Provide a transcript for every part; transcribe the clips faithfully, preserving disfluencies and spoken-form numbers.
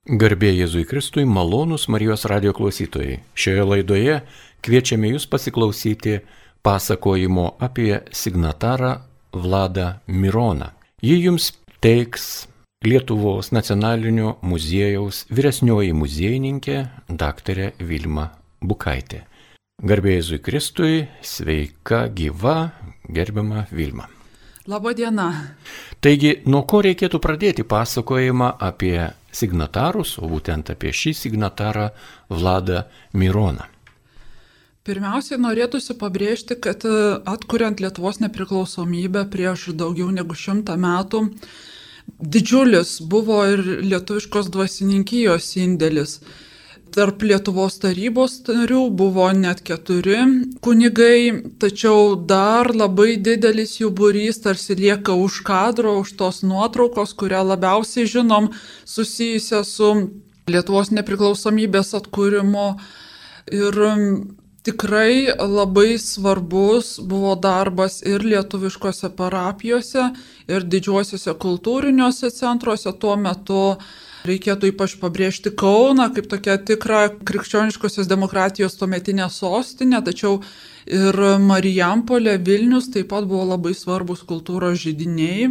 Garbė Jėzui Kristui, malonūs Marijos radijo klausytojai. Šioje laidoje kviečiame jūs pasiklausyti pasakojimo apie signatarą Vladą Mironą. Jį jums teiks Lietuvos nacionalinio muziejaus vyresnioji muziejininkė daktarė Vilma Bukaitė. Garbė Jėzui Kristui, sveika, gyva, gerbiama Vilma. Labą dieną. Taigi, nuo ko reikėtų pradėti pasakojimą apie signatarus, o būtent apie šį signatarą Vladą Mironą? Pirmiausiai norėtųsi pabrėžti, kad atkuriant Lietuvos nepriklausomybę prieš daugiau negu šimtą metų, didžiulis buvo ir lietuviškos dvasininkijos indėlis. Tarp Lietuvos tarybos narių buvo net keturi kunigai, tačiau dar labai didelis jų būrys tarsi lieka už kadro, už tos nuotraukos, kurią labiausiai žinom susijusią su Lietuvos nepriklausomybės atkūrimu. Ir tikrai labai svarbus buvo darbas ir lietuviškose parapijose, ir didžiuosiuose kultūriniuose centruose tuo metu. Reikėtų ypač pabrėžti Kauną kaip tokia tikra krikščioniškosios demokratijos tuometinė sostinė, tačiau ir Marijampolė, Vilnius taip pat buvo labai svarbus kultūros židiniai.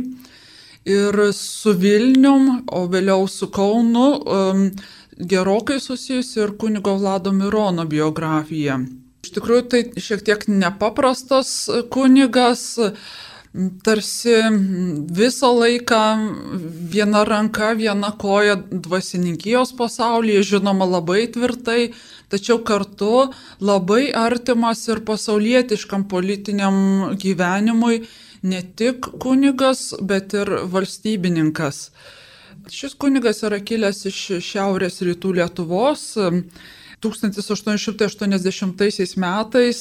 Ir su Vilnium, o vėliau su Kaunu um, gerokai susijusi ir kunigo Vlado Mirono biografija. Iš tikrųjų, tai šiek tiek nepaprastas kunigas, tarsi visą laiką viena ranka, viena koja dvasininkijos pasaulyje, žinoma labai tvirtai, tačiau kartu labai artimas ir pasaulietiškam politiniam gyvenimui, ne tik kunigas, bet ir valstybininkas. Šis kunigas yra kilęs iš šiaurės rytų Lietuvos. tūkstantis aštuoni šimtai aštuoniasdešimtaisiais metais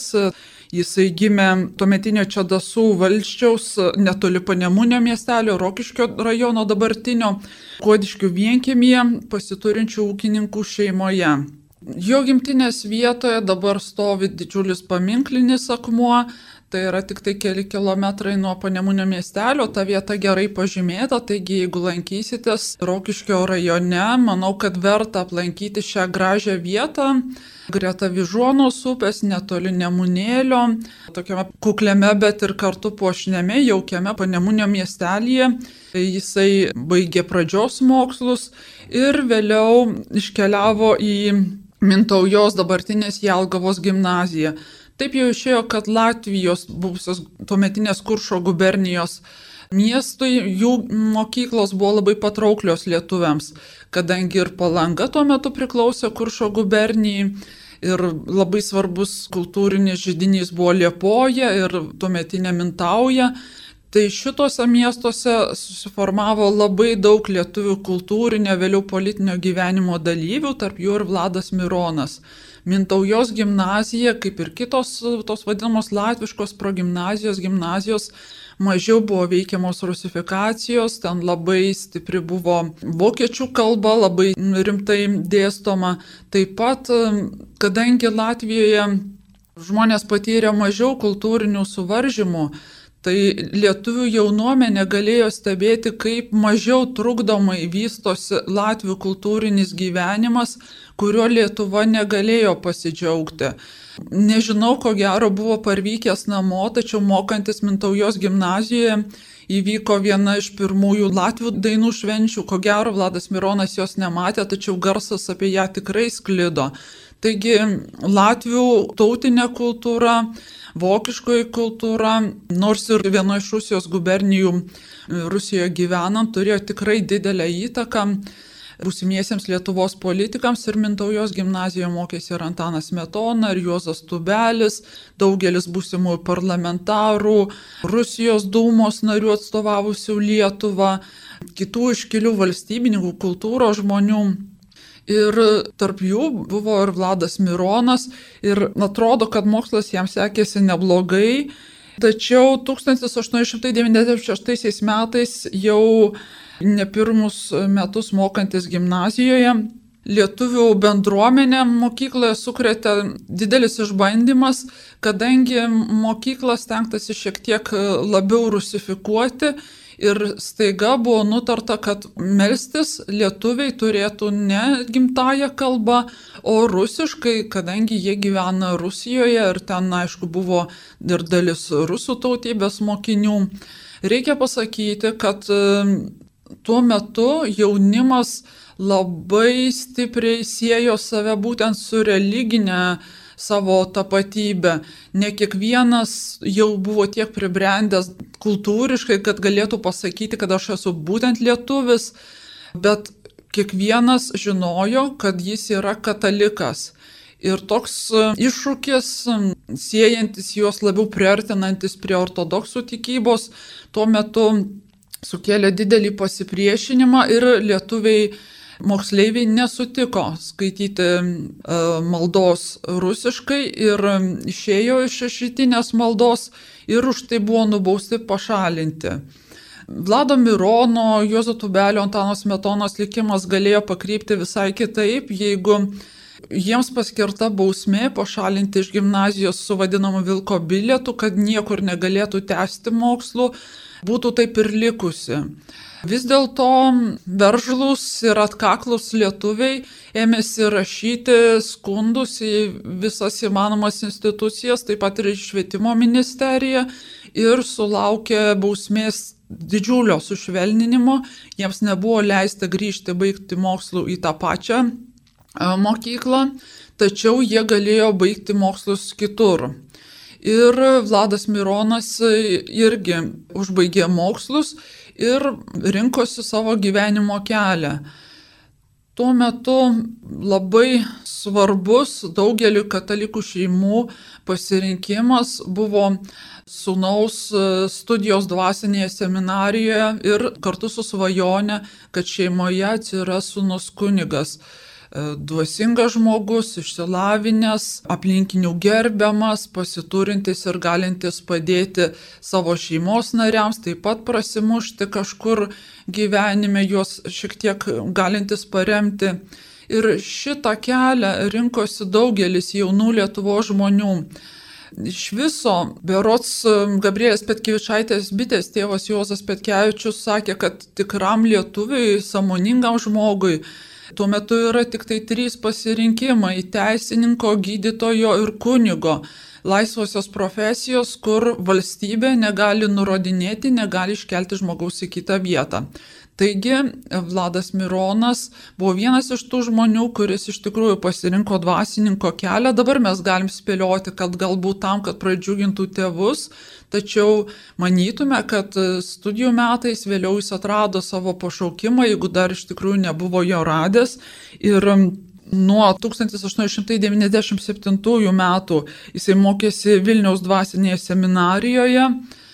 jisai gimė tuometinio Čadasų valsčiaus netoli Panemunio miestelio, Rokiškio rajono dabartinio, Kuodiškių vienkiemyje pasiturinčių ūkininkų šeimoje. Jo gimtinės vietoje dabar stovi didžiulis paminklinis akmuo, tai yra tik tai keli kilometrai nuo Panemunio miestelio, ta vieta gerai pažymėta, taigi jeigu lankysitės Rokiškio rajone, manau, kad verta aplankyti šią gražią vietą. Greta Vyžuonos upės, netoli Nemunėlio, tokiame kukliame, bet ir kartu puošniame, jaukiame Panemunio miestelyje. Jisai baigė pradžios mokslus ir vėliau iškeliavo į Mintaujos dabartinės Jelgavos gimnaziją. Taip jau išėjo, kad Latvijos buvusios tuometinės Kuršo gubernijos miestui jų mokyklos buvo labai patrauklios lietuviams, kadangi ir Palanga tuo metu priklausė Kuršo gubernijai ir labai svarbus kultūrinis židinys buvo Liepoja ir tuometinė Mintauja. Tai šitose miestuose susiformavo labai daug lietuvių kultūrinio, vėliau politinio gyvenimo dalyvių, tarp jų ir Vladas Mironas. Mintaujos gimnazija, kaip ir kitos tos vadinamos latviškos progimnazijos, gimnazijos, mažiau buvo veikiamos rusifikacijos, ten labai stipri buvo vokiečių kalba, labai rimtai dėstoma. Taip pat, kadangi Latvijoje žmonės patyrė mažiau kultūrinių suvaržymų, tai lietuvių jaunuomenė galėjo stebėti, kaip mažiau trukdomai vystosi latvių kultūrinis gyvenimas, kurio Lietuva negalėjo pasidžiaugti. Nežinau, ko gero buvo parvykęs namo, tačiau mokantis Mintaujos gimnazijoje įvyko viena iš pirmųjų latvių dainų švenčių. Ko gero Vladas Mironas jos nematė, tačiau garsas apie ją tikrai sklido. Taigi latvių tautinė kultūra, vokiškoji kultūra, nors ir viena iš Rusijos gubernijų Rusijoje gyvenant, turėjo tikrai didelę įtaką būsimiesiems Lietuvos politikams ir Mintaujos gimnazijoje mokėsi ir Antanas Smetona, ir Juozas Tubelis, daugelis būsimųjų parlamentarų, Rusijos dūmos narių atstovavusių Lietuvą, kitų iškilių valstybininkų, kultūros žmonių. Ir tarp jų buvo ir Vladas Mironas ir atrodo, kad mokslas jam sekėsi neblogai, tačiau tūkstantis aštuoni šimtai devyniasdešimt šeštaisiais metais jau ne pirmus metus mokantis gimnazijoje, lietuvių bendruomenė mokykloje sukrėtė didelis išbandymas, kadangi mokyklas stengtasi šiek tiek labiau rusifikuoti Ir staiga buvo nutarta, kad melstis lietuviai turėtų ne gimtąją kalbą, o rusiškai, kadangi jie gyvena Rusijoje ir ten, aišku, buvo ir dalis rusų tautybės mokinių. Reikia pasakyti, kad tuo metu jaunimas labai stipriai siejo save būtent su religinė savo tapatybę. Ne kiekvienas jau buvo tiek pribrendęs kultūriškai, kad galėtų pasakyti, kad aš esu būtent lietuvis, bet kiekvienas žinojo, kad jis yra katalikas. Ir toks iššūkis, siejantis juos labiau priartinantis prie ortodoksų tikybos, tuo metu sukėlė didelį pasipriešinimą ir lietuviai moksleiviai nesutiko skaityti maldos rusiškai ir išėjo iš šešitinės maldos ir už tai buvo nubausti, pašalinti. Vlado Mirono, Juozo Tubelio, Antano Smetonos likimas galėjo pakrypti visai kitaip, jeigu jiems paskirta bausmė pašalinti iš gimnazijos su vadinamu vilko bilietu, kad niekur negalėtų tęsti mokslų, būtų taip ir likusi. Vis dėlto veržlūs ir atkaklus lietuviai ėmėsi rašyti skundus į visas įmanomas institucijas, taip pat ir į švietimo ministeriją, ir sulaukė bausmės didžiulio sušvelninimo. Jiems nebuvo leista grįžti baigti mokslų į tą pačią mokyklą, tačiau jie galėjo baigti mokslus kitur. Ir Vladas Mironas irgi užbaigė mokslus ir rinkosi savo gyvenimo kelią. Tuo metu labai svarbus daugeliu katalikų šeimų pasirinkimas buvo sūnaus studijos dvasinėje seminarijoje ir kartu su svajone, kad šeimoje atsiras sūnus kunigas. Dvasingas žmogus, išsilavinęs, aplinkinių gerbiamas, pasiturintis ir galintis padėti savo šeimos nariams, taip pat prasimušti kažkur gyvenime, juos šiek tiek galintis paremti. Ir šitą kelią rinkosi daugelis jaunų Lietuvos žmonių. Iš viso, berods Gabrielės Petkevičaitės bitės tėvas Juozas Petkevičius sakė, kad tikram lietuviui, sąmoningam žmogui, tuo metu yra tik tai trys pasirinkimai – teisininko, gydytojo ir kunigo. Laisvosios profesijos, kur valstybė negali nurodinėti, negali iškelti žmogaus į kitą vietą. Taigi, Vladas Mironas buvo vienas iš tų žmonių, kuris iš tikrųjų pasirinko dvasininko kelią. Dabar mes galim spėlioti, kad galbūt tam, kad pradžiugintų tėvus, tačiau manytume, kad studijų metais vėliau jis atrado savo pašaukimą, jeigu dar iš tikrųjų nebuvo jo radęs. Ir nuo tūkstantis aštuoni šimtai devyniasdešimt septintųjų metų jisai mokėsi Vilniaus dvasinėje seminarijoje.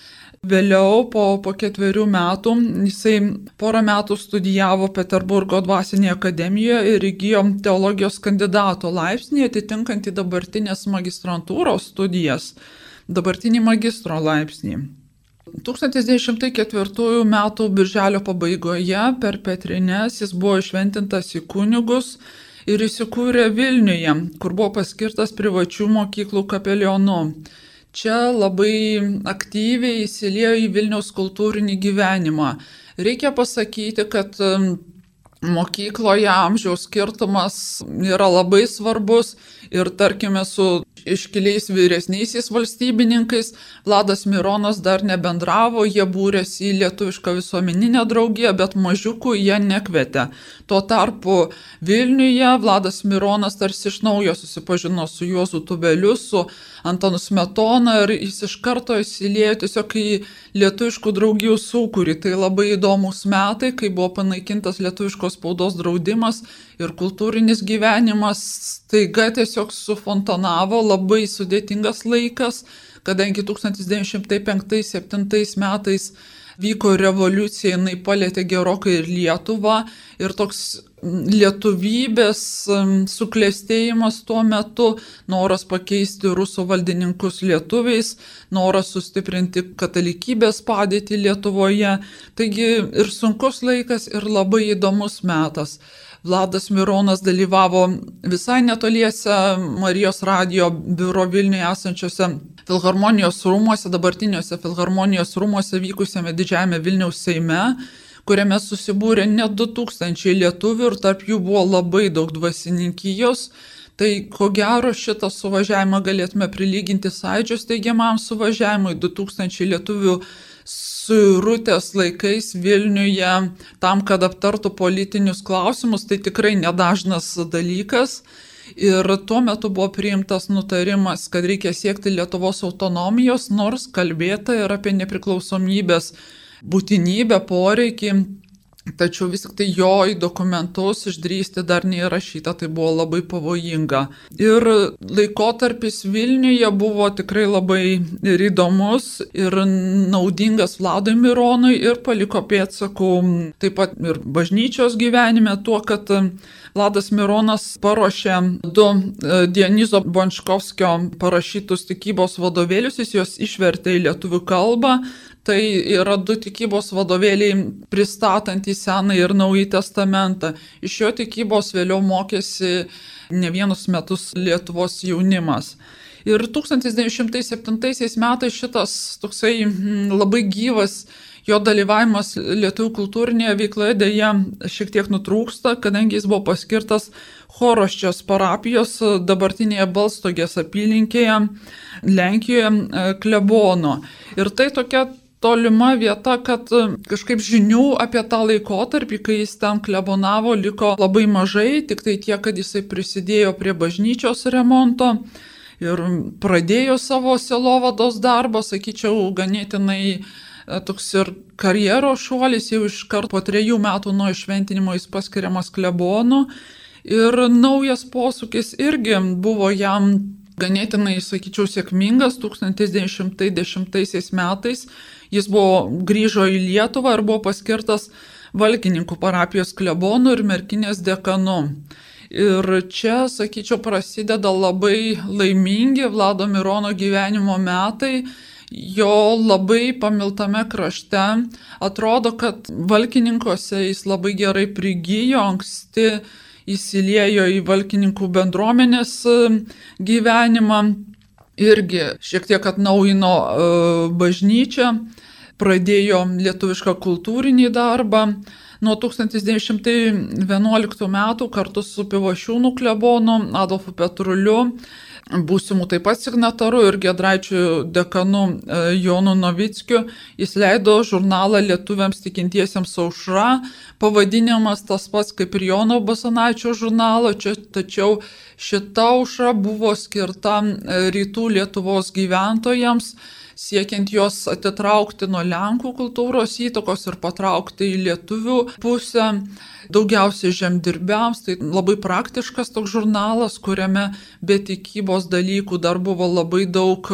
Vėliau po, po ketverių metų jisai porą metų studijavo Peterburgo dvasinėje akademijoje ir įgijo teologijos kandidato laipsnį, atitinkantį dabartinės magistrantūros studijas, dabartinį magistro laipsnį. tūkstantis devyni šimtai ketvirtųjų metų birželio pabaigoje per Petrines jis buvo išventintas į kunigus ir įsikūrė Vilniuje, kur buvo paskirtas privačių mokyklų kapelionu. Čia labai aktyviai įsiliejo į Vilniaus kultūrinį gyvenimą. Reikia pasakyti, kad mokykloje amžiaus skirtumas yra labai svarbus ir tarkime su iškiliais vyresniaisiais valstybininkais Vladas Mironas dar nebendravo, jie būrėsi į lietuvišką visuomeninę draugiją, bet mažiukų jie nekvietė. Tuo tarpu Vilniuje Vladas Mironas tarsi iš naujo susipažino su Juozu Tubeliu, su Antanu Smetona ir jis iš karto įsiliejo tiesiog į lietuviškų draugijų sūkurį. Tai labai įdomus metai, kai buvo panaikintas lietuviškos spaudos draudimas ir kultūrinis gyvenimas staiga tiesiog sufontanavo, labai sudėtingas laikas, kadangi tūkstantis devyni šimtai penktais septintais metais vyko revoliucija, jinai palėtė gerokai ir Lietuvą ir toks lietuvybės suklestėjimas tuo metu, noras pakeisti rusų valdininkus lietuviais, noras sustiprinti katalikybės padėtį Lietuvoje. Taigi ir sunkus laikas, ir labai įdomus metas. Vladas Mironas dalyvavo visai netoliese Marijos radijo biuro Vilniuje esančiose Filharmonijos rūmuose, dabartiniuose Filharmonijos rūmuose vykusiame didžiajame Vilniaus Seime, kuriame susibūrė net du tūkstančiai lietuvių ir tarp jų buvo labai daug dvasininkijos. Tai ko gero šitą suvažiavimą galėtume prilyginti Sąjūdžio steigiamam suvažiavimui. Du tūkstančiai lietuvių suirutės laikais Vilniuje tam, kad aptartų politinius klausimus, tai tikrai nedažnas dalykas. Ir tuo metu buvo priimtas nutarimas, kad reikia siekti Lietuvos autonomijos, nors kalbėta ir apie nepriklausomybės būtinybę, poreikį. Tačiau vis tik tai jo į dokumentus išdrįsti dar neįrašyta, tai buvo labai pavojinga. Ir laikotarpis Vilniuje buvo tikrai labai ir įdomus, ir naudingas Vladui Mironui ir paliko pėdsakų taip pat ir bažnyčios gyvenime tuo, kad Vladas Mironas paruošė du Dionizo Bončkovskio parašytus tikybos vadovėlius, jis juos išvertė į lietuvių kalbą. Tai yra du tikybos vadovėliai pristatantys Senąjį ir Naująjį testamentą. Iš jo tikybos vėliau mokėsi ne vienus metus Lietuvos jaunimas. Ir tūkstantis devyni šimtai septintaisiais metais šitas toksai labai gyvas jo dalyvavimas lietuvių kultūrinėje veikloje dėja šiek tiek nutrūksta, kadangi jis buvo paskirtas Choroščios parapijos dabartinėje Balstogės apylinkėje Lenkijoje klebono. Ir tai tokia tolima vieta, kad kažkaip žinių apie tą laikotarpį, kai jis ten klebonavo, liko labai mažai, tik tai tiek, kad jisai prisidėjo prie bažnyčios remonto ir pradėjo savo sielovados darbą, sakyčiau, ganėtinai toks ir karjeros šuolis, jau iš karto po trejų metų nuo išventinimo jis paskiriamas klebonu. Ir naujas posūkis irgi buvo jam ganėtinai, sakyčiau, sėkmingas. Tūkstantis devyni šimtai dešimtaisiais metais jis buvo grįžo į Lietuvą ir buvo paskirtas Valkininkų parapijos klebonu ir Merkinės dekanu. Ir čia, sakyčiau, prasideda labai laimingi Vlado Mirono gyvenimo metai. Jo labai pamiltame krašte atrodo, kad Valkininkuose jis labai gerai prigijo, anksti įsiliejo į Valkininkų bendruomenės gyvenimą, irgi šiek tiek atnaujino bažnyčią, pradėjo lietuvišką kultūrinį darbą. Nuo tūkstantis devyni šimtai vienuoliktų metų kartu su Pivašiūnų klebonu Adolfu Petruliu, būsimų taip pat signataru ir Giedraičių dekanu Jonu Novickiu, jis leido žurnalą lietuviams tikintiesiems Aušra, pavadinimas tas pats kaip ir Jono Basanavičiaus žurnalo, čia, tačiau šita Aušra buvo skirta rytų Lietuvos gyventojams, siekiant juos atitraukti nuo Lenkų kultūros įtakos ir patraukti į lietuvių pusę, daugiausiai žemdirbiams. Tai labai praktiškas toks žurnalas, kuriame be tikybos dalykų dar buvo labai daug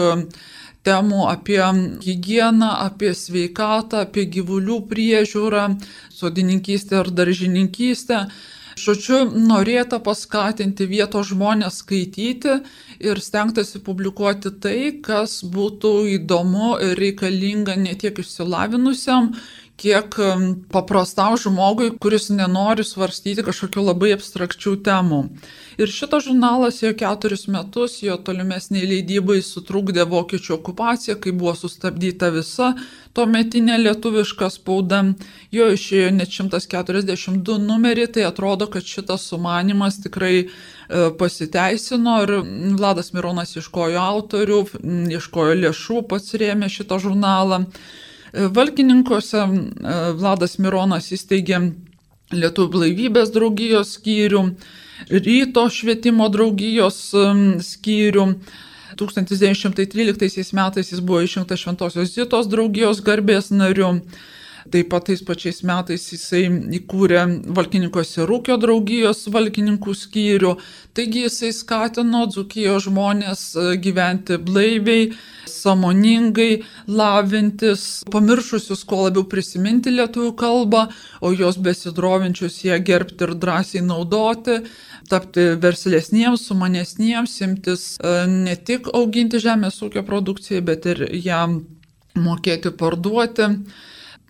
temų apie higieną, apie sveikatą, apie gyvulių priežiūrą, sodininkystę ir daržininkystę. Žodžiu, norėta paskatinti vietos žmonės skaityti ir stengtasi publikuoti tai, kas būtų įdomu ir reikalinga ne tiek išsilavinusiam, kiek paprastam žmogui, kuris nenori svarstyti kažkokių labai abstrakčių temų. Ir šitas žurnalas jau keturis metus, jo tolimesniai leidybai sutrukdė vokiečių okupacija, kai buvo sustabdyta visa tuometinė lietuviška spauda. Jo išėjo net šimtas keturiasdešimt du numerį, tai atrodo, kad šitas sumanymas tikrai pasiteisino ir Vladas Mironas ieškojo autorių, ieškojo lėšų, pats rėmė šitą žurnalą. Valkininkuose Vladas Mironas įsteigė Lietuvių blaivybės draugijos skyrių, Ryto švietimo draugijos skyrių. tūkstantis devyni šimtai tryliktaisiais metais jis buvo išrinktas Šventosios Zitos draugijos garbės nariu. Taip pat tais pačiais metais jisai įkūrė Valkininkuose Rūkio draugijos valkininkų skyrių. Taigi jisai skatino Dzūkijos žmonės gyventi blaiviai, sąmoningai, lavintis, pamiršusius kuo labiau prisiminti lietuvių kalbą, o jos besidrovinčius ją gerbti ir drąsiai naudoti, tapti verslesniems, sumanesniems, imtis ne tik auginti žemės ūkio produkciją, bet ir ją mokėti parduoti.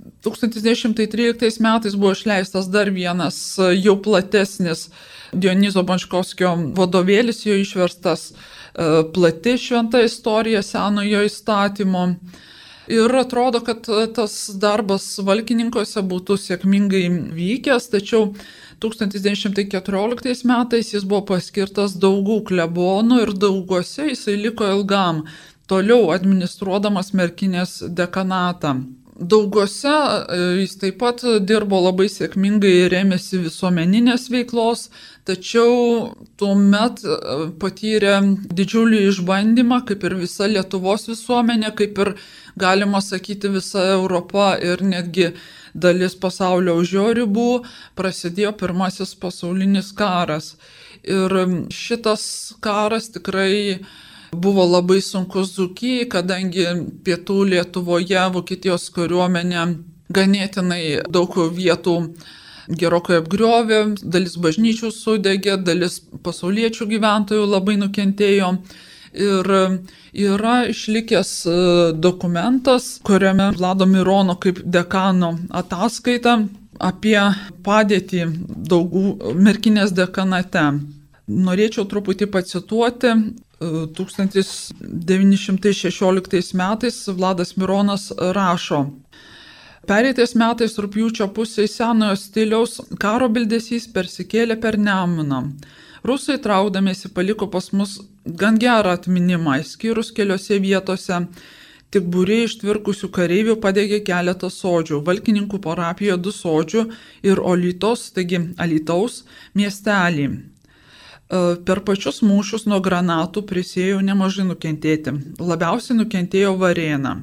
tūkstantis devyni šimtai tryliktais metais buvo išleistas dar vienas jau platesnis Dionizo Bančkovskio vadovėlis, jo išverstas plati šventa istorija senojo įstatymo. Ir atrodo, kad tas darbas valkininkuose būtų sėkmingai vykęs, tačiau tūkstantis devyni šimtai keturioliktais metais jis buvo paskirtas Daugų klebonu ir Dauguose jisai liko ilgam, toliau administruodamas Merkinės dekanatą. Dauguose jis taip pat dirbo labai sėkmingai ir rėmėsi visuomeninės veiklos, tačiau tuomet patyrė didžiulį išbandymą, kaip ir visa Lietuvos visuomenė, kaip ir galima sakyti visa Europa ir netgi dalis pasaulio už jo ribų, prasidėjo pirmasis pasaulinis karas. Ir šitas karas tikrai buvo labai sunkus Dzūkijai, kadangi pietų Lietuvoje Vokietijos kariuomenė ganėtinai daug vietų gerokai apgriovė, dalis bažnyčių sudegė, dalis pasauliečių gyventojų labai nukentėjo. Ir yra išlikęs dokumentas, kuriame Vlado Mirono kaip dekano ataskaita apie padėtį Daugų Merkinės dekanate. Norėčiau truputį pacituoti. tūkstantis devyni šimtai šešioliktais metais Vladas Mironas rašo: Pereitais metais rugpjūčio pusėje senojo stiliaus karo bildesys persikėlė per Nemuną. Rusai traukdamiesi paliko pas mus gan gerą atminimą, išskyrus keliose vietose. Tik būriai ištvirkusių kareivių padegė keletą sodžių, Valkininkų parapijoje du sodžių ir Olytos, taigi Alytaus miestelį. Per pačius mūšius nuo granatų prisėjo nemažai nukentėti. Labiausiai nukentėjo Varėna.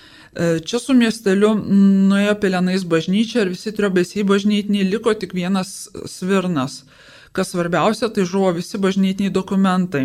Čia su miesteliu nuėjo pelenais bažnyčia ir visi triobesiai bažnytiniai, liko tik vienas Svirnas. Kas svarbiausia, tai žuvo visi bažnytiniai dokumentai.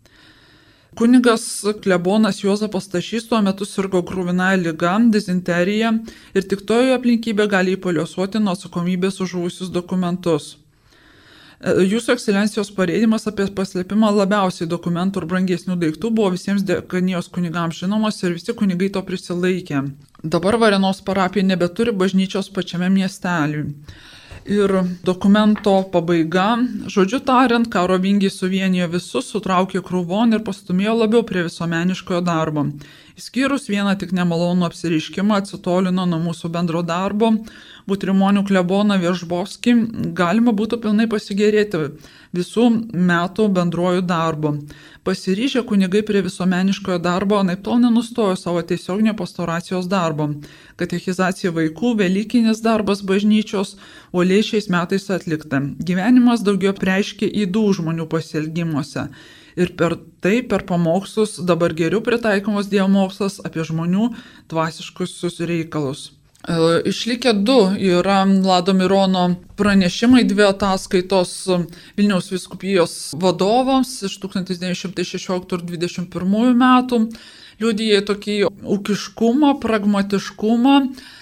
Kunigas klebonas Juozapas Stašys tuo metu sirgo kruvinaja liga, dizenterija ir tik toje aplinkybė gali įpaliuosuoti nuo atsakomybės už žuvusius dokumentus. Jūsų ekscelencijos pareidimas apie paslėpimą labiausiai dokumentų ir brangesnių daiktų buvo visiems dekanijos kunigams žinomas ir visi kunigai to prisilaikė. Dabar Varėnos parapija nebeturi bažnyčios pačiame miesteliui. Ir dokumento pabaiga, žodžiu tariant, karo vingiai suvienijo visus, sutraukė krūvon ir pastumėjo labiau prie visuomeniškojo darbo. Išskyrus vieną tik nemalonų apsireiškimą, atsitolino nuo mūsų bendro darbo, Butrimonių kleboną Viežbovskį, galima būtų pilnai pasigėrėti visų metų bendruoju darbu. Pasiryžę kunigai prie visuomeniškojo darbo anaiptol nenustojo savo tiesioginio pastoracijos darbo. Katechizacija vaikų, velykinis darbas bažnyčios, uoliai šiais metais atlikta. Gyvenimas daugiau preiškė ydų žmonių pasielgimuose. Ir per tai, per pamokslus, dabar geriau pritaikomas Dievo mokslas apie žmonių dvasiškusius reikalus. Išlikę du yra Vlado Mirono pranešimai, dvi ataskaitos Vilniaus vyskupijos vadovams iš tūkstantis devyni šimtai šešioliktų ir dvidešimt pirmųjų metų. Liudija tokį ūkiškumą, pragmatiškumą,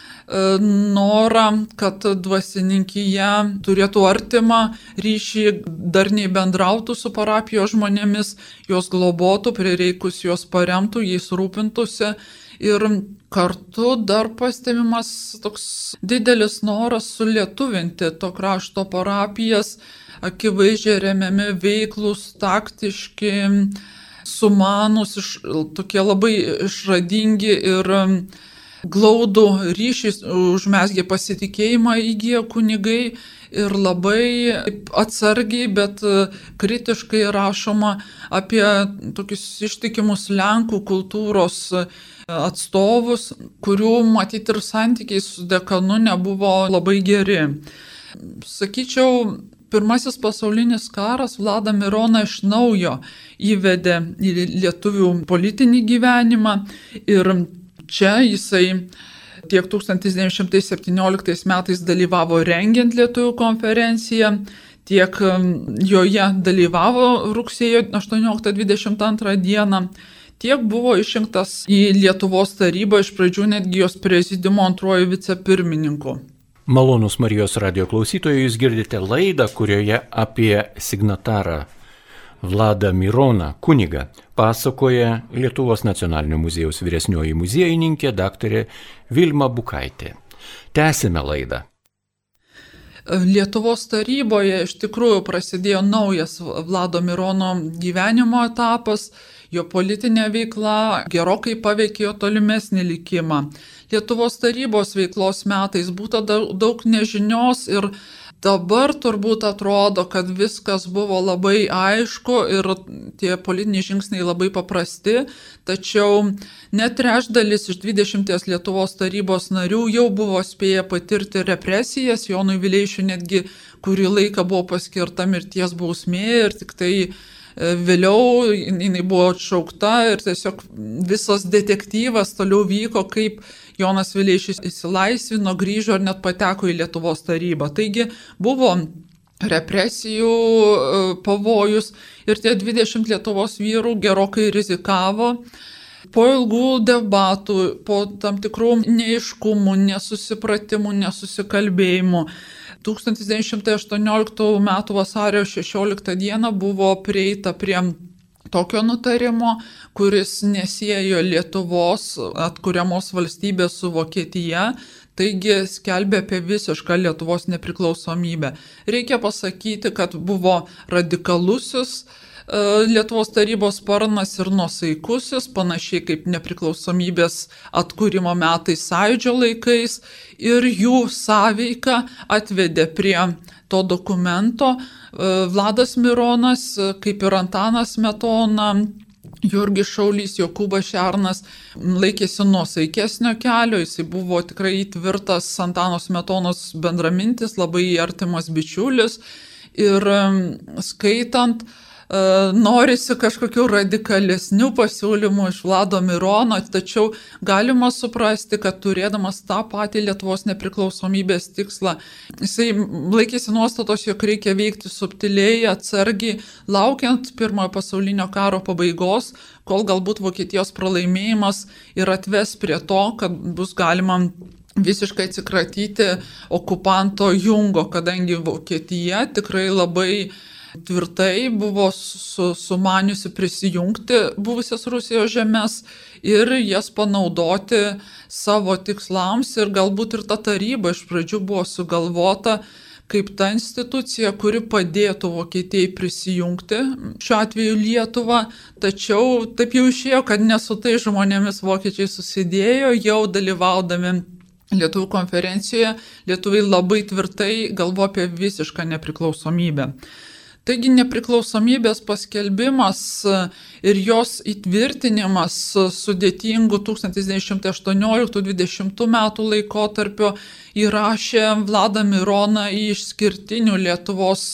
norą, kad dvasininkija turėtų artimą ryšį, darniai bendrautų su parapijos žmonėmis, jos globotų, prireikus jos paremtų, jais rūpintųsi. Ir kartu dar pastebimas toks didelis noras sulietuvinti to krašto parapijas, akivaizdžiai remiami veiklus, taktiški, sumanus, iš, tokie labai išradingi ir glaudų ryšį užmesgė pasitikėjimą įgiję kunigai ir labai atsargiai, bet kritiškai rašoma apie tokius ištikimus Lenkų kultūros atstovus, kurių matyti ir santykiai su dekanu nebuvo labai geri. Sakyčiau, pirmasis pasaulinis karas Vladą Mironą iš naujo įvedė į lietuvių politinį gyvenimą ir čia jisai tiek tūkstantis devyni šimtai septynioliktais metais dalyvavo rengiant lietuvių konferenciją, tiek joje dalyvavo rugsėjo aštuonioliktą dvidešimt antrą dieną, tiek buvo išrinktas į Lietuvos tarybą, iš pradžių netgi jos prezidiumo antruoju vicepirmininku. Malonūs Marijos radijo klausytojai, jūs girdite laidą, kurioje apie signatarą Vladą Mironą, kunigą, pasakoja Lietuvos nacionalinio muziejaus vyresnioji muziejininkė daktarė Vilma Bukaitė. Tęsime laidą. Lietuvos taryboje iš tikrųjų prasidėjo naujas Vlado Mirono gyvenimo etapas, jo politinė veikla gerokai paveikė jo tolimesnį likimą. Lietuvos tarybos veiklos metais būta daug nežinios ir dabar turbūt atrodo, kad viskas buvo labai aišku ir tie politiniai žingsniai labai paprasti, tačiau net trečdalis iš dvidešimties Lietuvos tarybos narių jau buvo spėję patirti represijas, Jonui Vileišiui netgi kurį laiką buvo paskirta mirties bausmė ir tik tai vėliau jinai buvo atšaukta ir tiesiog visas detektyvas toliau vyko, kaip Jonas Vileišis įsilaisvino, grįžo ir net pateko į Lietuvos tarybą. Taigi buvo represijų pavojus ir tie dvidešimt Lietuvos vyrų gerokai rizikavo. Po ilgų debatų, po tam tikrų neaiškumų, nesusipratimų, nesusikalbėjimų, tūkstantis devyni šimtai aštuonioliktų metų vasario šešioliktą dieną buvo prieita prie tokio nutarimo, kuris nesiejo Lietuvos atkuriamos valstybės su Vokietija, taigi skelbė apie visišką Lietuvos nepriklausomybę. Reikia pasakyti, kad buvo radikalusis Lietuvos tarybos sparnas ir nuosaikusis, panašiai kaip nepriklausomybės atkūrimo metais Sąjūdžio laikais, ir jų sąveika atvedė prie to dokumento. Vladas Mironas, kaip ir Antanas Smetona, Jurgis Šaulys, Jokūbas Šernas laikėsi nuosaikesnio kelio, jisai buvo tikrai tvirtas Antano Smetonos bendramintis, labai artimas bičiulis ir skaitant norisi kažkokių radikalesnių pasiūlymų iš Vlado Mirono, tačiau galima suprasti, kad turėdamas tą patį Lietuvos nepriklausomybės tikslą, jisai laikėsi nuostatos, jog reikia veikti subtiliai, atsargiai, laukiant pirmojo pasaulinio karo pabaigos, kol galbūt Vokietijos pralaimėjimas ir atves prie to, kad bus galima visiškai atsikratyti okupanto jungo, kadangi Vokietija tikrai labai tvirtai buvo su, sumaniusi prisijungti buvusias Rusijos žemės ir jas panaudoti savo tikslams, ir galbūt ir ta taryba iš pradžių buvo sugalvota kaip ta institucija, kuri padėtų Vokietijai prisijungti, šiuo atveju Lietuvą, tačiau taip jau išėjo, kad ne su tai žmonėmis vokiečiai susidėjo, jau dalyvaudami Lietuvų konferencijoje, lietuviai labai tvirtai galvojo apie visišką nepriklausomybę. Taigi nepriklausomybės paskelbimas ir jos įtvirtinimas sudėtingų tūkstantis devyni šimtai aštuonioliktų dvidešimtų metų laikotarpio įrašė Vladą Mironą į išskirtinių Lietuvos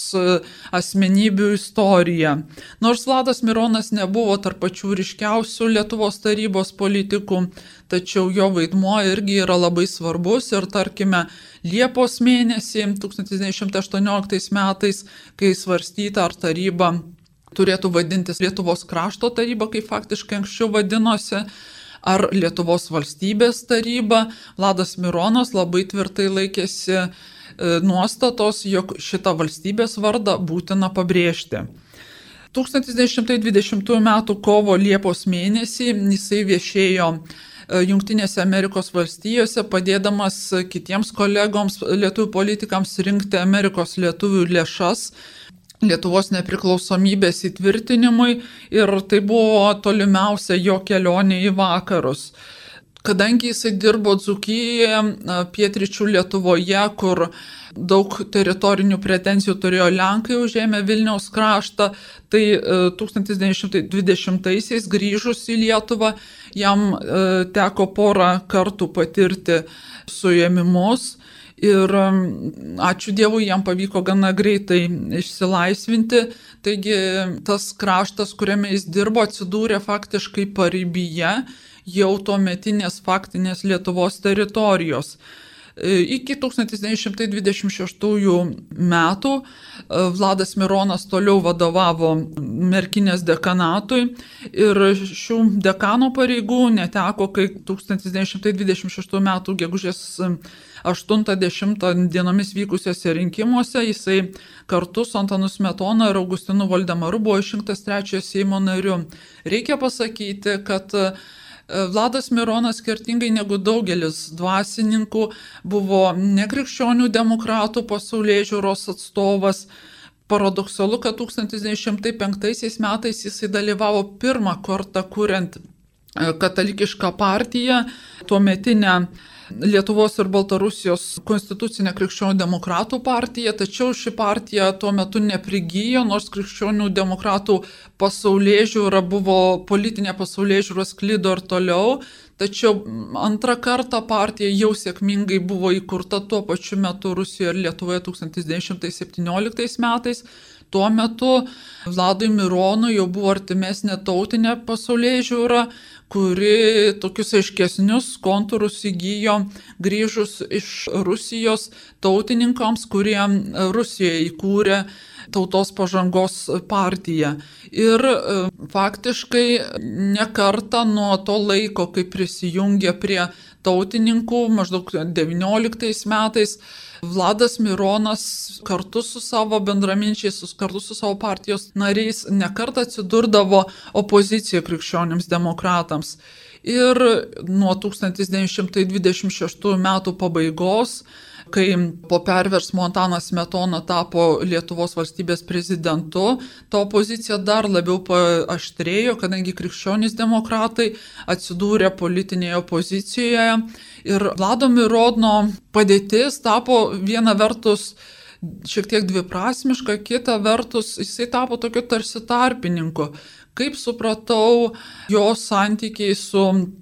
asmenybių istoriją. Nors Vladas Mironas nebuvo tarp pačių ryškiausių Lietuvos tarybos politikų, tačiau jo vaidmuo irgi yra labai svarbus ir tarkime Liepos mėnesį tūkstantis devyni šimtai aštuonioliktais metais, kai svarstyta ar taryba turėtų vadintis Lietuvos krašto taryba, kaip faktiškai anksčiau vadinosi, ar Lietuvos valstybės taryba, Vladas Mironas labai tvirtai laikėsi nuostatos, jog šitą valstybės vardą būtina pabrėžti. tūkstantis devyni šimtai dvidešimtų metų kovo Liepos mėnesį jisai viešėjo Jungtinėse Amerikos valstijose, padėdamas kitiems kolegoms lietuvių politikams rinkti Amerikos lietuvių lėšas Lietuvos nepriklausomybės įtvirtinimui, ir tai buvo tolimiausia jo kelionė į vakarus. Kadangi jisai dirbo Dzūkijoje, pietryčių Lietuvoje, kur daug teritorinių pretenzijų turėjo Lenkai užėmę Vilniaus kraštą, tai tūkstantis devyni šimtai dvidešimtaisiais grįžus į Lietuvą jam teko porą kartų patirti suėmimus ir ačiū Dievui jam pavyko gana greitai išsilaisvinti. Taigi tas kraštas, kuriame jis dirbo, atsidūrė faktiškai paribyje jau tuometinės faktinės Lietuvos teritorijos. Iki tūkstantis devyni šimtai dvidešimt šeštųjų metų Vladas Mironas toliau vadovavo Merkinės dekanatui ir šių dekano pareigų neteko, kai tūkstantis devyni šimtai dvidešimt šeštų metų gegužės aštuntą dešimtą dienomis vykusiuose rinkimuose jisai kartu su Antanu Smetona ir Augustinu Voldemaru buvo išrinktas trečiojo Seimo nariu. Reikia pasakyti, kad Vladas Mironas, skirtingai negu daugelis dvasininkų, buvo nekrikščionių demokratų pasaulėžiūros atstovas. Paradoksalu, kad tūkstantis devyni šimtai penktaisiais metais jisai dalyvavo pirmą kartą kuriant katalikišką partiją, tuometinę Lietuvos ir Baltarusijos konstitucinę krikščionių demokratų partiją, tačiau ši partija tuo metu neprigijo, nors krikščionių demokratų pasaulėžiūra buvo, politinė pasaulėžiūra sklido ir toliau, tačiau antrą kartą partija jau sėkmingai buvo įkurta tuo pačiu metu Rusijoje ir Lietuvoje tūkstantis devyni šimtai septynioliktais metais. Tuo metu Vladui Mironui jau buvo artimesnė tautinė pasaulėžiūra, kuri tokius aiškesnius kontūrus įgijo grįžus iš Rusijos tautininkams, kurie Rusijoje įkūrė Tautos pažangos partiją. Ir faktiškai ne kartą nuo to laiko, kai prisijungė prie tautininkų, maždaug devynioliktais metais, Vladas Mironas kartu su savo bendraminčiais, kartu su savo partijos nariais nekart atsidurdavo opozicijoje krikščionims demokratams. Ir nuo tūkstantis devyni šimtai dvidešimt šeštųjų metų pabaigos, kai po perversmo Antanas Smetona tapo Lietuvos valstybės prezidentu, ta opozicija dar labiau paaštrėjo, kadangi krikščionys demokratai atsidūrė politinėje opozicijoje. Ir Vlado Mirono padėtis tapo viena vertus šiek tiek dviprasmiška, kita vertus jisai tapo tokiu tarsi tarpininku. Kaip supratau, jo santykiai su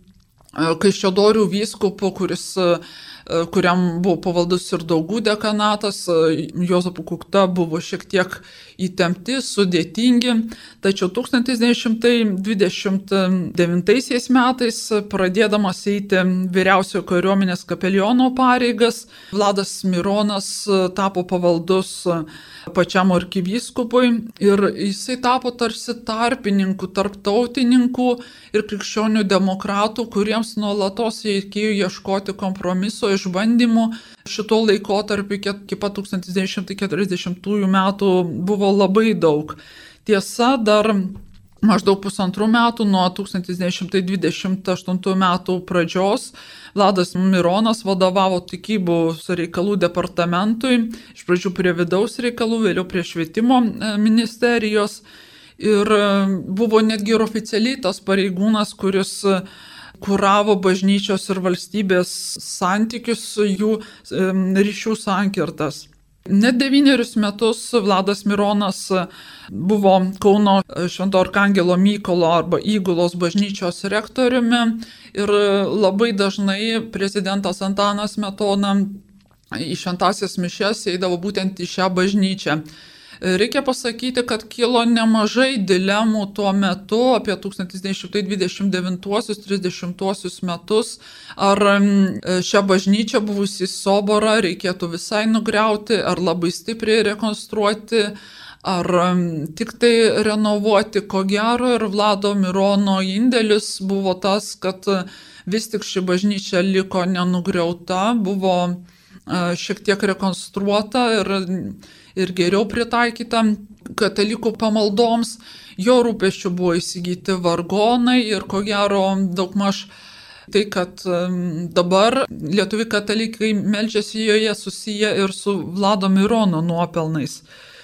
Kaišiadorių vyskupu, kuris kuriam buvo pavaldus ir Daugų dekanatas, Juozapu Kukta, buvo šiek tiek įtempti, sudėtingi. Tačiau tūkstantis devyni šimtai dvidešimt devintaisiais metais, pradėdamas eiti vyriausiojo kariuomenės kapeliono pareigas, Vladas Mironas tapo pavaldus pačiam arkivyskupui ir jisai tapo tarsi tarpininkų, tarp tautininkų ir krikščionių demokratų, kuriems nuolatos reikėjo ieškoti kompromiso, išbandymų. Šituo laikotarpiu iki pat tūkstantis devyni šimtai keturiasdešimtųjų metų buvo labai daug. Tiesa, dar maždaug pusantrų metų nuo tūkstantis devyni šimtai dvidešimt aštuntųjų metų pradžios Vladas Mironas vadovavo tikybos reikalų departamentui, iš pradžių prie vidaus reikalų, vėliau prie švietimo ministerijos ir buvo netgi ir oficialiai tas pareigūnas, kuris kuravo bažnyčios ir valstybės santykius, jų ryšių sankirtas. Net devynerius metus Vladas Mironas buvo Kauno Švento Arkangelo Mykolo arba Įgulos bažnyčios rektoriumi ir labai dažnai prezidentas Antanas Smetona į šventąsias mišias eidavo būtent į šią bažnyčią. Reikia pasakyti, kad kilo nemažai dilemų tuo metu apie tūkstantis devyni šimtai dvidešimt devintuosius trisdešimtuosius metus, ar šią bažnyčią buvusį soborą reikėtų visai nugriauti, ar labai stipriai rekonstruoti, ar tik tai renovuoti. Ko gero ir Vlado Mirono indėlis buvo tas, kad vis tik ši bažnyčia liko nenugriauta, buvo šiek tiek rekonstruota ir ir geriau pritaikyta katalikų pamaldoms. Jo rūpesčių buvo įsigyti vargonai ir ko gero daugmaž tai, kad dabar lietuvių katalikai meldžiasi joje, susiję ir su Vlado Mirono nuopelnais.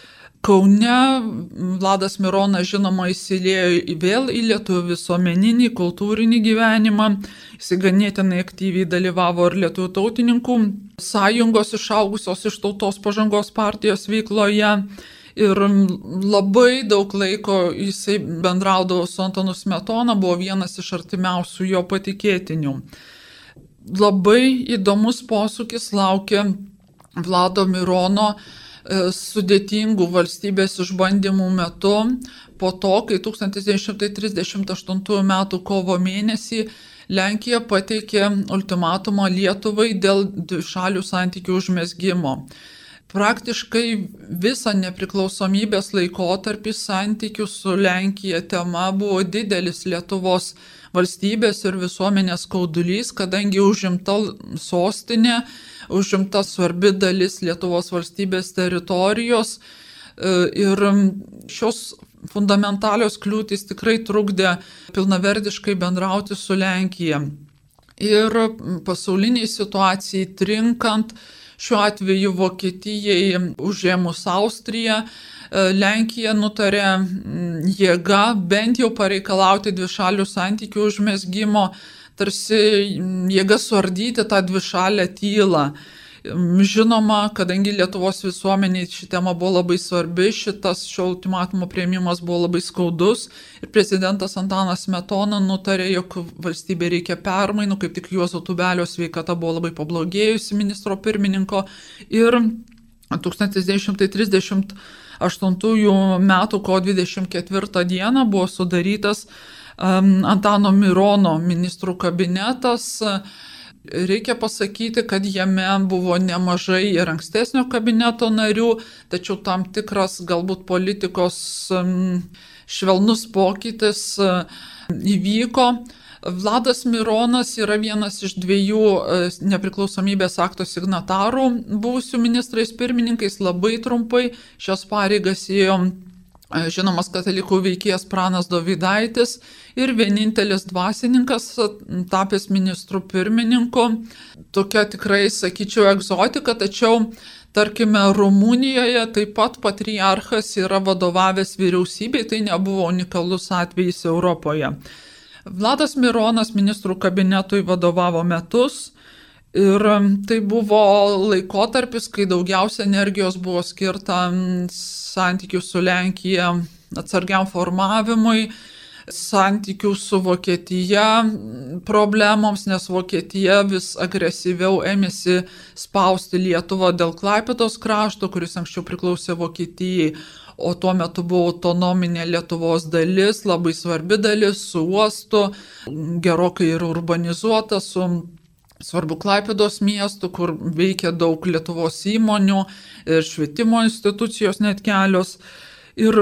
Kaune Vladas Mironas žinoma įsiliejo vėl į lietuvių visuomeninį, kultūrinį gyvenimą. Jis ganėtinai aktyviai dalyvavo ir lietuvių tautininkų sąjungos išaugusios iš Tautos pažangos partijos veikloje. Ir labai daug laiko jisai bendraudavo su Antanu Smetona, buvo vienas iš artimiausių jo patikėtinių. Labai įdomus posūkis laukia Vlado Mirono sudėtingų valstybės išbandymų metu, po to, kai tūkstantis devyni šimtai trisdešimt aštuntųjų metų kovo mėnesį Lenkija pateikė ultimatumą Lietuvai dėl dvišalių santykių užmezgimo. Praktiškai visą nepriklausomybės laikotarpį santykių su Lenkija tema buvo didelis Lietuvos valstybės ir visuomenės skaudulys, kadangi užimta sostinė, užimta svarbi dalis Lietuvos valstybės teritorijos ir šios fundamentalios kliūtys tikrai trukdė pilnavertiškai bendrauti su Lenkija. Ir pasauliniai situacijai trinkant, šiuo atveju Vokietijai užėmus Austriją, Lenkija nutarė jėga bent jau pareikalauti dvišalių santykių užmezgimo, tarsi jėga suardyti tą dvišalę tylą. Žinoma, kadangi Lietuvos visuomeniai ši tema buvo labai svarbi, šitas šio ultimatumo priėmimas buvo labai skaudus ir prezidentas Antanas Smetona nutarė, jog valstybė reikia permainų, kaip tik Juozo Tubelio sveikata buvo labai pablogėjusi ministro pirmininko ir tūkstantis devyni šimtai trisdešimt aštuntųjų metų kovo dvidešimt ketvirtą dieną buvo sudarytas um, Antano Mirono ministrų kabinetas. Reikia pasakyti, kad jame buvo nemažai ir ankstesnio kabineto narių, tačiau tam tikras galbūt politikos švelnus pokytis įvyko. Vladas Mironas yra vienas iš dviejų nepriklausomybės akto signatarų, buvusių ministrais pirmininkais, labai trumpai šias pareigas ėjo žinomas katalikų veikėjas Pranas Dovydaitis ir vienintelis dvasininkas tapęs ministrų pirmininku. Tokia tikrai, sakyčiau, egzotika, tačiau, tarkime, Rumunijoje taip pat patriarchas yra vadovavęs vyriausybei, tai nebuvo unikalus atvejis Europoje. Vladas Mironas ministrų kabinetui vadovavo metus. Ir tai buvo laikotarpis, kai daugiausia energijos buvo skirta santykių su Lenkija atsargiam formavimui, santykių su Vokietija problemoms, nes Vokietija vis agresyviau ėmėsi spausti Lietuvą dėl Klaipėdos krašto, kuris anksčiau priklausė Vokietijai, o tuo metu buvo autonominė Lietuvos dalis, labai svarbi dalis, su uostu, gerokai ir urbanizuota, su svarbu Klaipėdos miestu, kur veikia daug Lietuvos įmonių ir švietimo institucijos net kelios. Ir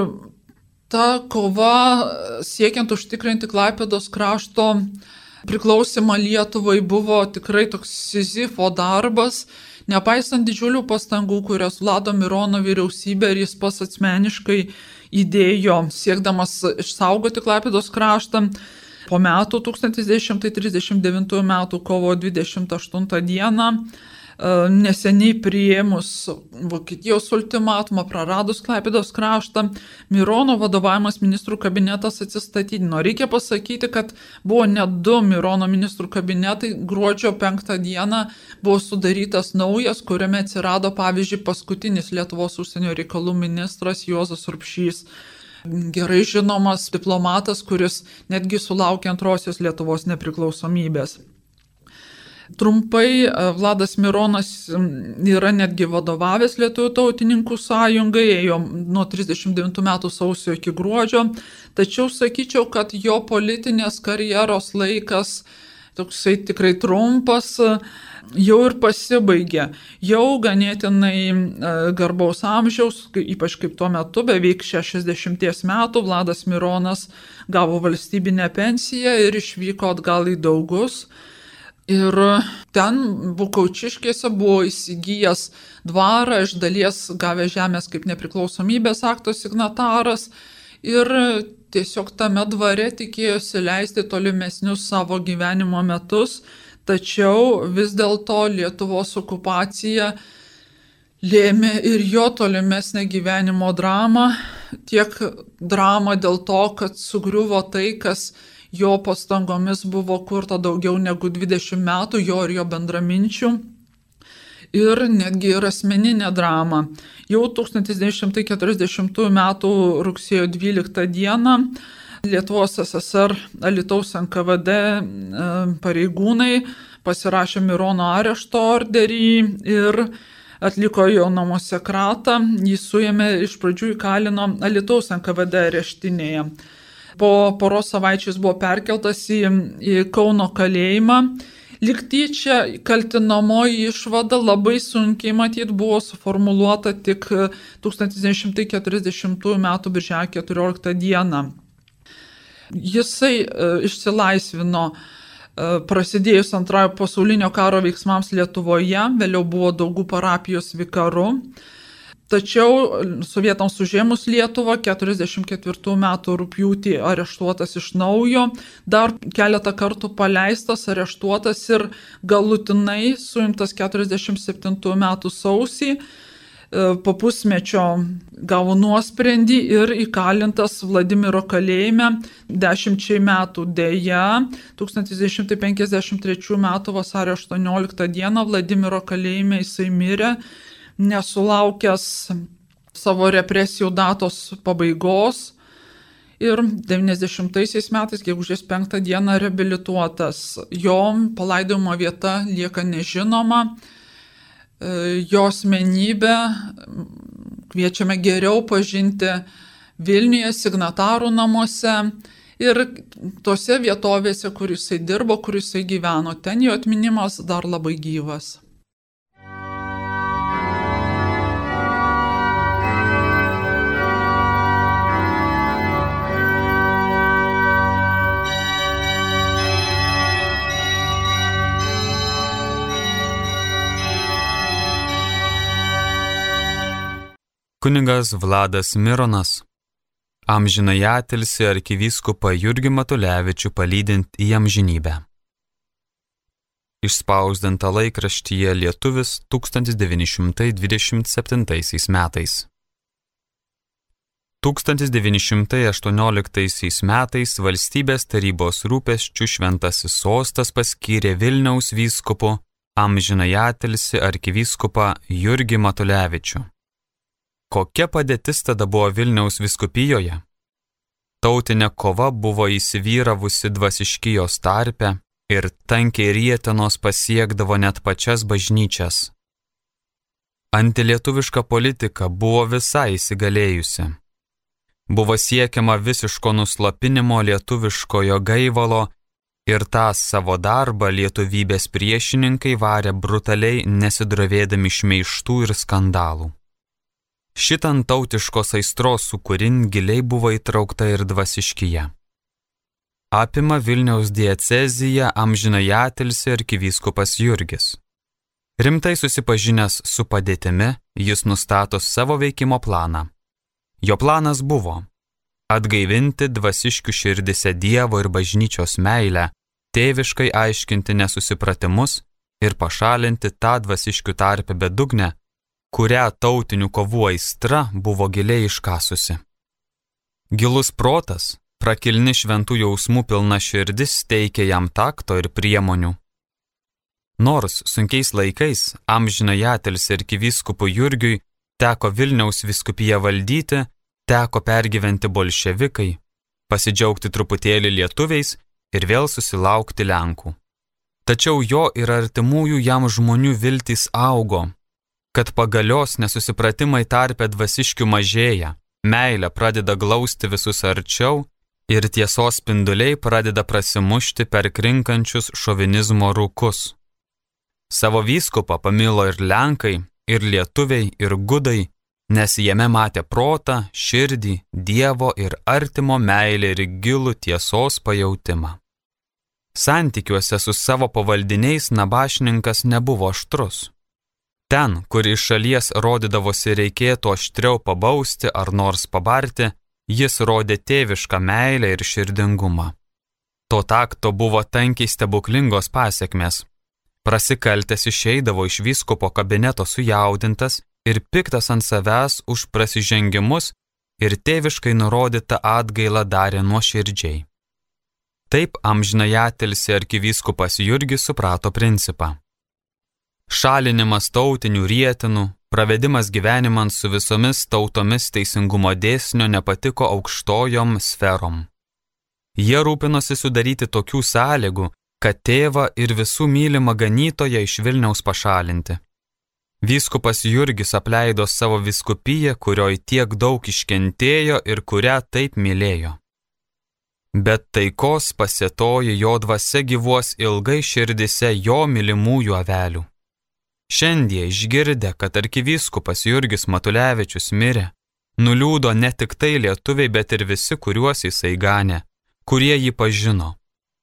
ta kova siekiant užtikrinti Klaipėdos krašto priklausimą Lietuvai buvo tikrai toks Sizifo darbas, nepaisant didžiulių pastangų, kurias Vlado Mirono vyriausybė ir jis pats asmeniškai įdėjo siekdamas išsaugoti Klaipėdos kraštą. Po metų, tūkstantis devyni šimtai trisdešimt devintųjų metų kovo dvidešimt aštuntą dieną, neseniai priėmus Vokietijos ultimatumą, praradus Klaipėdos kraštą, Mirono vadovavimas ministrų kabinetas atsistatydino. Reikia pasakyti, kad buvo net du Mirono ministrų kabinetai. Gruodžio penktą dieną buvo sudarytas naujas, kuriame atsirado, pavyzdžiui, paskutinis Lietuvos užsienio reikalų ministras Juozas Urbšys. Gerai žinomas diplomatas, kuris netgi sulaukė antrosios Lietuvos nepriklausomybės. Trumpai, Vladas Mironas yra netgi vadovavęs Lietuvių tautininkų sąjungai, ėjo nuo trisdešimt devintų metų sausio iki gruodžio, tačiau sakyčiau, kad jo politinės karjeros laikas, toksai tikrai trumpas, jau ir pasibaigė. Jau ganėtinai garbaus amžiaus, ypač kaip tuo metu, beveik šešiasdešimties metų, Vladas Mironas gavo valstybinę pensiją ir išvyko atgal į Daugus. Ir ten Bukaučiškėse buvo įsigijęs dvarą, iš dalies gavęs žemės kaip nepriklausomybės akto signataras ir tiesiog tame dvare tikėjosi leisti tolimesnius savo gyvenimo metus, tačiau vis dėlto Lietuvos okupacija lėmė ir jo tolimesnę gyvenimo dramą, tiek dramą dėl to, kad sugriuvo tai, kas jo pastangomis buvo kurta daugiau negu dvidešimt metų, jo ir jo bendraminčių, ir netgi ir asmeninė drama. Jau tūkstantis devyni šimtai keturiasdešimtųjų metų rugsėjo dvyliktą dieną Lietuvos S S R Alytaus N K V D pareigūnai pasirašė Mirono arešto orderį ir atliko jo namuose kratą. Jį suėmė, iš pradžių įkalino Alytaus N K V D areštinėje. Po poros savaičių jis buvo perkeltas į, į Kauno kalėjimą. Lyg tyčia kaltinamoji išvada labai sunkiai matyt buvo suformuluota tik tūkstantis devyni šimtai keturiasdešimtųjų metų birželio keturioliktą dieną. Jisai e, išsilaisvino e, prasidėjus antrojo pasaulinio karo veiksmams Lietuvoje, vėliau buvo Daugų parapijos vikaru. Tačiau sovietams užėmus Lietuvą keturiasdešimt ketvirtų metų rugpjūtį areštuotas iš naujo, dar keletą kartų paleistas, areštuotas ir galutinai suimtas keturiasdešimt septintų metų sausį. Po pusmečio gavo nuosprendį ir įkalintas Vladimiro kalėjime dešimčiai metų. Deja, tūkstantis devyni šimtai penkiasdešimt trečių metų vasario aštuonioliktą dieną Vladimiro kalėjime jisai mirė, nesulaukęs savo represijų datos pabaigos, ir devyniasdešimtaisiais metais, gegužės penktą dieną, reabilituotas. Jo palaidojimo vieta lieka nežinoma. Jo asmenybę kviečiame geriau pažinti Vilniuje, signatarų namuose ir tose vietovėse, kur jisai dirbo, kur jisai gyveno. Ten jo atminimas dar labai gyvas. Kunigas Vladas Mironas amžinąjį atilsį arkivyskupą Jurgį Matulevičių palydint į amžinybę. Išspausdinta laikraštyje Lietuvis tūkstantis devyni šimtai dvidešimt septintaisiais metais. tūkstantis devyni šimtai aštuonioliktaisiais metais Valstybės tarybos rūpesčių Šventasis Sostas paskyrė Vilniaus vyskupu amžinąjį atilsį arkivyskupą Jurgį Matulevičių. Kokia padėtis tada buvo Vilniaus vyskupijoje? Tautinė kova buvo įsivyravusi dvasiškijos tarpe ir tankiai rietenos pasiekdavo net pačias bažnyčias. Antilietuviška politika buvo visai įsigalėjusi. Buvo siekiama visiško nuslopinimo lietuviškojo gaivalo ir tą savo darbą lietuvybės priešininkai varė brutaliai, nesidrovėdami šmeižtų ir skandalų. Šitan tautiškos aistros sukūrin giliai buvo įtraukta ir dvasiškyje. Apima Vilniaus dieceziją amžinąjį atilsį arkivyskupas Jurgis. Rimtai susipažinęs su padėtimi, jis nustato savo veikimo planą. Jo planas buvo atgaivinti dvasiškių širdise Dievo ir bažnyčios meilę, tėviškai aiškinti nesusipratimus ir pašalinti tą dvasiškių tarpę bedugnę, kurią tautinių kovų aistra buvo giliai iškasusi. Gilus protas, prakilni šventų jausmų pilna širdis teikė jam takto ir priemonių. Nors sunkiais laikais amžinąjį atilsį arkivyskupui Jurgiui teko Vilniaus vyskupiją valdyti, teko pergyventi bolševikai, pasidžiaugti truputėlį lietuviais ir vėl susilaukti Lenkų. Tačiau jo ir artimųjų jam žmonių viltys augo, kad pagalios nesusipratimai tarpe dvasiškių mažėja, meilė pradeda glausti visus arčiau ir tiesos spinduliai pradeda prasimušti per krinkančius šovinizmo rūkus. Savo vyskupą pamilo ir Lenkai, ir lietuviai, ir gudai, nes jame matė protą, širdį, Dievo ir artimo meilę ir gilų tiesos pajautimą. Santykiuose su savo pavaldiniais nabašininkas nebuvo aštrus. Ten, kur iš šalies rodydavosi reikėtų aštriau pabausti ar nors pabarti, jis rodė tėvišką meilę ir širdingumą. To takto buvo tankiai stebuklingos pasekmės. Prasikaltęs išeidavo iš vyskupo kabineto sujaudintas ir piktas ant savęs už prasižengimus ir tėviškai nurodytą atgailą darė nuoširdžiai. Taip amžinąjį atilsį arkivyskupas Jurgis suprato principą. Šalinimas tautinių rietenų, pravedimas gyvenimant su visomis tautomis teisingumo dėsnio nepatiko aukštojom sferom. Jie rūpinosi sudaryti tokių sąlygų, kad tėvą ir visų mylimą ganytoją iš Vilniaus pašalinti. Vyskupas Jurgis apleido savo vyskupiją, kurioj tiek daug iškentėjo ir kurią taip mylėjo. Bet taikos pasietoji jo dvasia gyvuos ilgai širdise jo mylimųjų avelių. Šiandien išgirdę, kad arkivyskupas Jurgis Matulevičius mirė, nuliūdo ne tik tai lietuviai, bet ir visi, kuriuos jisai ganė, kurie jį pažino.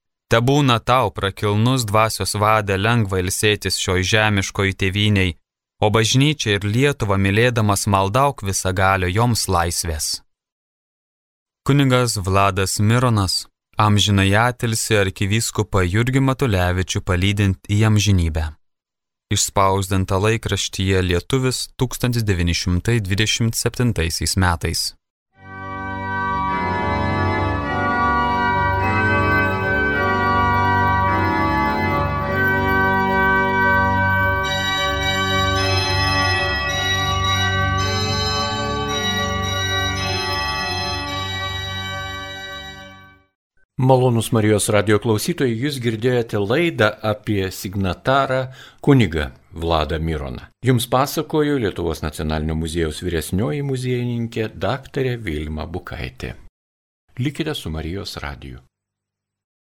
Tebūna tau prakilnus dvasios vade lengva ilsėtis šioj žemiškoj tėvyniai o bažnyčia ir Lietuvą mylėdamas maldauk visagalio joms laisvės. Kunigas Vladas Mironas amžinai atilsį arkivyskupą Jurgį Matulevičių palydint į amžinybę. Išspausdinta laikraštyje Lietuvis tūkstantis devyni šimtai dvidešimt septintaisiais metais. Malonus Marijos radio klausytojai, jūs girdėjote laidą apie signatarą kunigą Vladą Mironą. Jums pasakojo Lietuvos nacionalinio muziejaus vyresnioji muziejininkė daktarė Vilma Bukaitė. Likite su Marijos radiju.